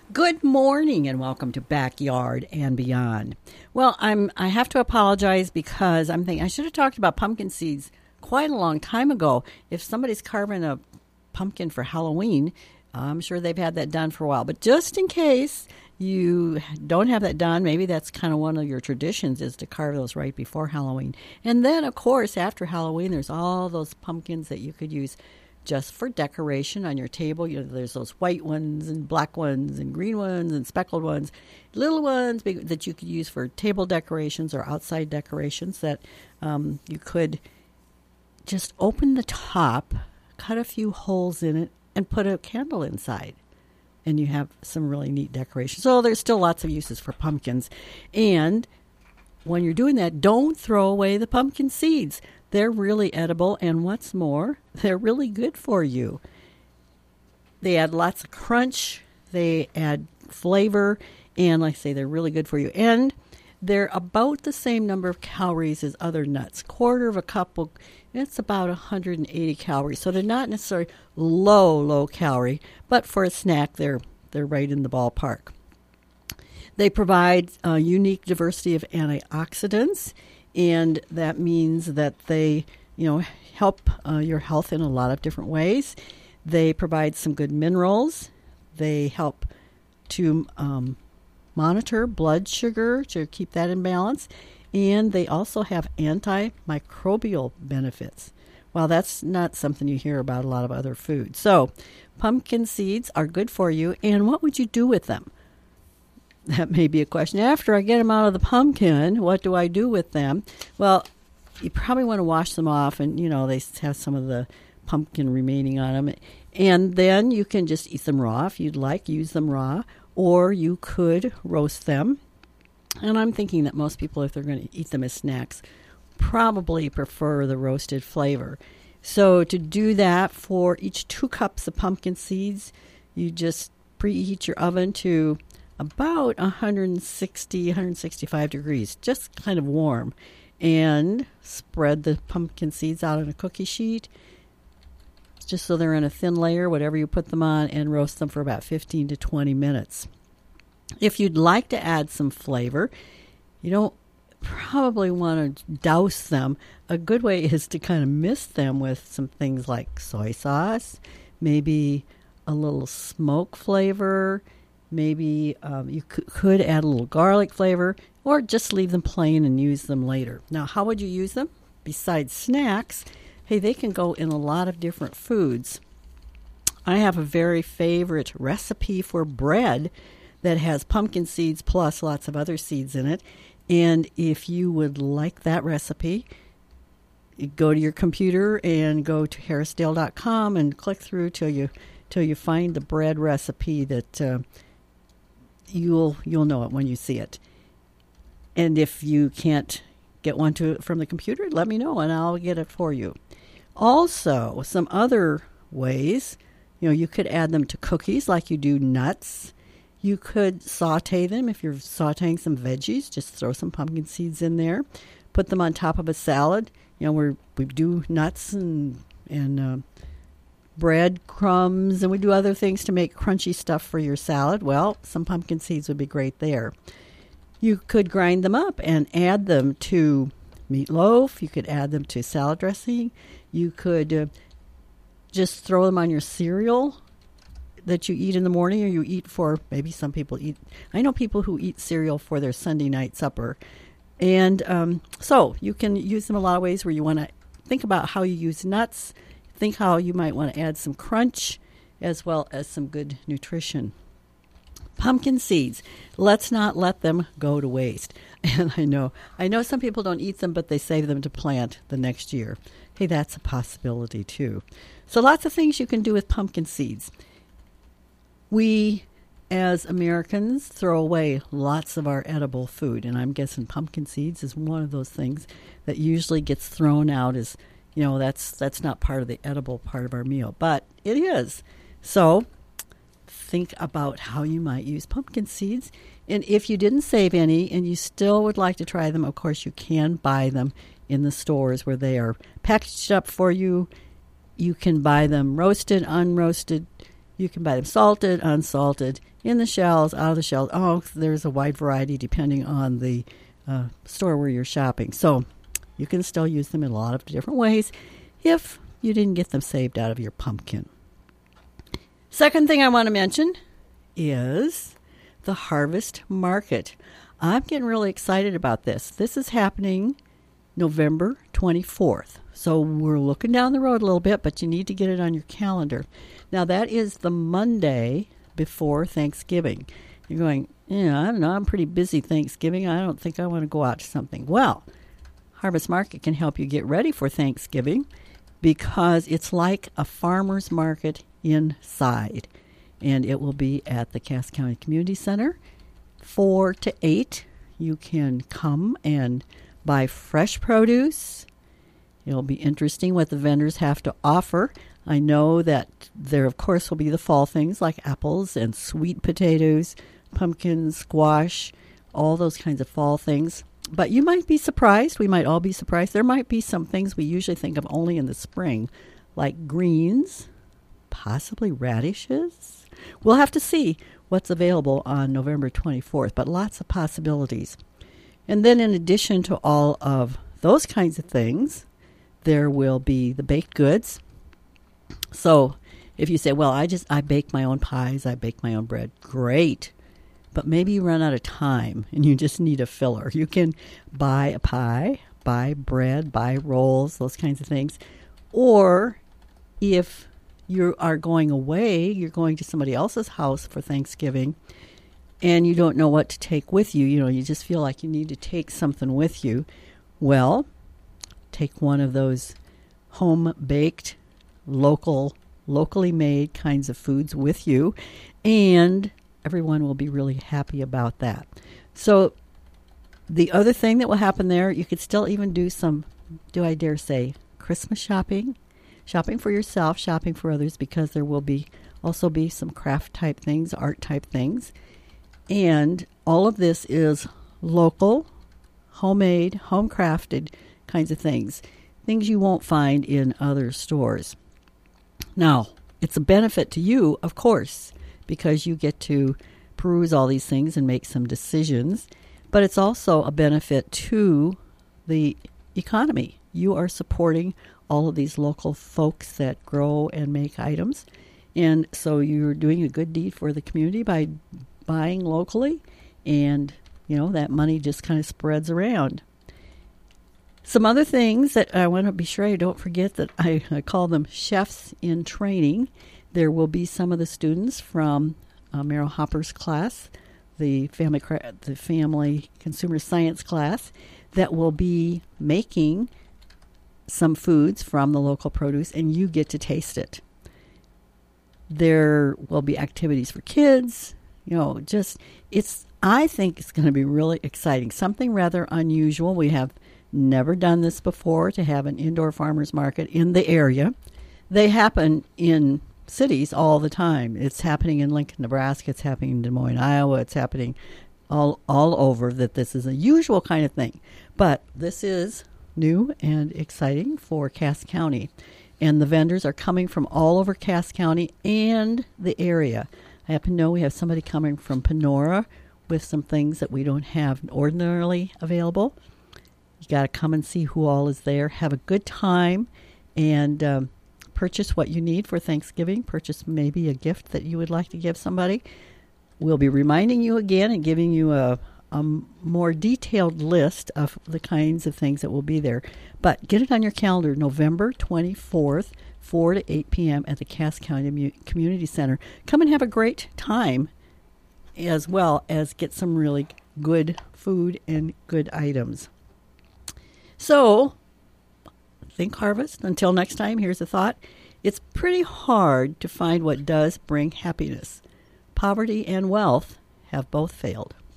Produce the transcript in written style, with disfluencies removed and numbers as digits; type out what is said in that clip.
Good morning and welcome to Backyard and Beyond. Well, I have to apologize because I'm thinking I should have talked about pumpkin seeds quite a long time ago. If somebody's carving a pumpkin for Halloween, I'm sure they've had that done for a while. But just in case you don't have that done, maybe that's kind of one of your traditions is to carve those right before Halloween. And then, of course, after Halloween, there's all those pumpkins that you could use just for decoration on your table. You know, there's those white ones and black ones and green ones and speckled ones, little ones that you could use for table decorations or outside decorations that you could just open the top, cut a few holes in it, and put a candle inside. And you have some really neat decorations. So there's still lots of uses for pumpkins. And when you're doing that, don't throw away the pumpkin seeds. They're really edible, and what's more, they're really good for you. They add lots of crunch, they add flavor, and like I say, they're really good for you. And they're about the same number of calories as other nuts. Quarter of a cup, it's about 180 calories. So they're not necessarily low calorie, but for a snack, they're right in the ballpark. They provide a unique diversity of antioxidants, and that means that they, help your health in a lot of different ways. They provide some good minerals. They help to monitor blood sugar to keep that in balance. And they also have antimicrobial benefits. Well, that's not something you hear about a lot of other foods. So pumpkin seeds are good for you. And what would you do with them? That may be a question. After I get them out of the pumpkin, what do I do with them? Well, you probably want to wash them off, and, they have some of the pumpkin remaining on them. And then you can just eat them raw if you'd like, use them raw, or you could roast them. And I'm thinking that most people, if they're going to eat them as snacks, probably prefer the roasted flavor. So to do that, for each 2 cups of pumpkin seeds, you just preheat your oven to about 165 degrees, just kind of warm, and spread the pumpkin seeds out on a cookie sheet, just so they're in a thin layer, whatever you put them on, and roast them for about 15 to 20 minutes. If you'd like to add some flavor, you don't probably want to douse them. A good way is to kind of mist them with some things like soy sauce, maybe a little smoke flavor. Maybe you could add a little garlic flavor, or just leave them plain and use them later. Now, how would you use them? Besides snacks, hey, they can go in a lot of different foods. I have a very favorite recipe for bread that has pumpkin seeds plus lots of other seeds in it. And if you would like that recipe, go to your computer and go to harrisdale.com and click through till you find the bread recipe that you'll know it when you see it. And if you can't get one from the computer, let me know and I'll get it for you. Also, some other ways, you could add them to cookies like you do nuts. You could saute them. If you're sauteing some veggies, just throw some pumpkin seeds in there. Put them on top of a salad. We do nuts and bread crumbs, and we do other things to make crunchy stuff for your salad. Well, some pumpkin seeds would be great there. You could grind them up and add them to meatloaf. You could add them to salad dressing. You could just throw them on your cereal that you eat in the morning, or you eat for, maybe some people eat. I know people who eat cereal for their Sunday night supper. And so you can use them a lot of ways where you want to think about how you use nuts. Think how you might want to add some crunch as well as some good nutrition. Pumpkin seeds, let's not let them go to waste. And I know some people don't eat them, but they save them to plant the next year. Hey, that's a possibility too. So lots of things you can do with pumpkin seeds. We, as Americans, throw away lots of our edible food, and I'm guessing pumpkin seeds is one of those things that usually gets thrown out as, that's not part of the edible part of our meal, but it is. So think about how you might use pumpkin seeds. And if you didn't save any and you still would like to try them, of course, you can buy them in the stores where they are packaged up for you. You can buy them roasted, unroasted, You can buy them salted, unsalted, in the shells, out of the shells. Oh, there's a wide variety depending on the store where you're shopping. So you can still use them in a lot of different ways if you didn't get them saved out of your pumpkin. Second thing I want to mention is the Harvest Market. I'm getting really excited about this. This is happening November 24th. So we're looking down the road a little bit, but you need to get it on your calendar. Now, that is the Monday before Thanksgiving. You're going, I don't know, I'm pretty busy Thanksgiving. I don't think I want to go out to something. Well, Harvest Market can help you get ready for Thanksgiving because it's like a farmer's market inside. And it will be at the Cass County Community Center, 4 to 8. You can come and buy fresh produce. It'll be interesting what the vendors have to offer. I know that there, of course, will be the fall things like apples and sweet potatoes, pumpkins, squash, all those kinds of fall things. But you might be surprised. We might all be surprised. There might be some things we usually think of only in the spring, like greens, possibly radishes. We'll have to see what's available on November 24th, but lots of possibilities. And then in addition to all of those kinds of things, there will be the baked goods. So if you say, well, I bake my own pies, I bake my own bread, great. But maybe you run out of time and you just need a filler. You can buy a pie, buy bread, buy rolls, those kinds of things. Or if you are going away, you're going to somebody else's house for Thanksgiving, and you don't know what to take with you, you just feel like you need to take something with you. Well, take one of those home-baked, locally made kinds of foods with you, and everyone will be really happy about that. So the other thing that will happen there, you could still even do some, do I dare say, Christmas shopping for yourself, shopping for others, because there will also be some craft type things, art type things. And all of this is local, homemade, home crafted kinds of things you won't find in other stores. Now, it's a benefit to you, of course, because you get to peruse all these things and make some decisions, but it's also a benefit to the economy. You are supporting all of these local folks that grow and make items, and so you're doing a good deed for the community by buying locally, and that money just kind of spreads around. Some other things that I want to be sure I don't forget that I call them chefs in training. There will be some of the students from Merrill Hopper's class, the family consumer science class, that will be making some foods from the local produce, and you get to taste it. There will be activities for kids. I think it's going to be really exciting. Something rather unusual. We have never done this before, to have an indoor farmers market in the area. They happen in cities all the time. It's happening in Lincoln, Nebraska. It's happening in Des Moines, Iowa. It's happening all over, that this is a usual kind of thing. But this is new and exciting for Cass County. And the vendors are coming from all over Cass County and the area. I happen to know we have somebody coming from Panora with some things that we don't have ordinarily available. You got to come and see who all is there. Have a good time and purchase what you need for Thanksgiving. Purchase maybe a gift that you would like to give somebody. We'll be reminding you again and giving you a more detailed list of the kinds of things that will be there. But get it on your calendar, November 24th, 4 to 8 p.m. at the Cass County Community Center. Come and have a great time, as well as get some really good food and good items. So, think harvest. Until next time, here's a thought. It's pretty hard to find what does bring happiness. Poverty and wealth have both failed.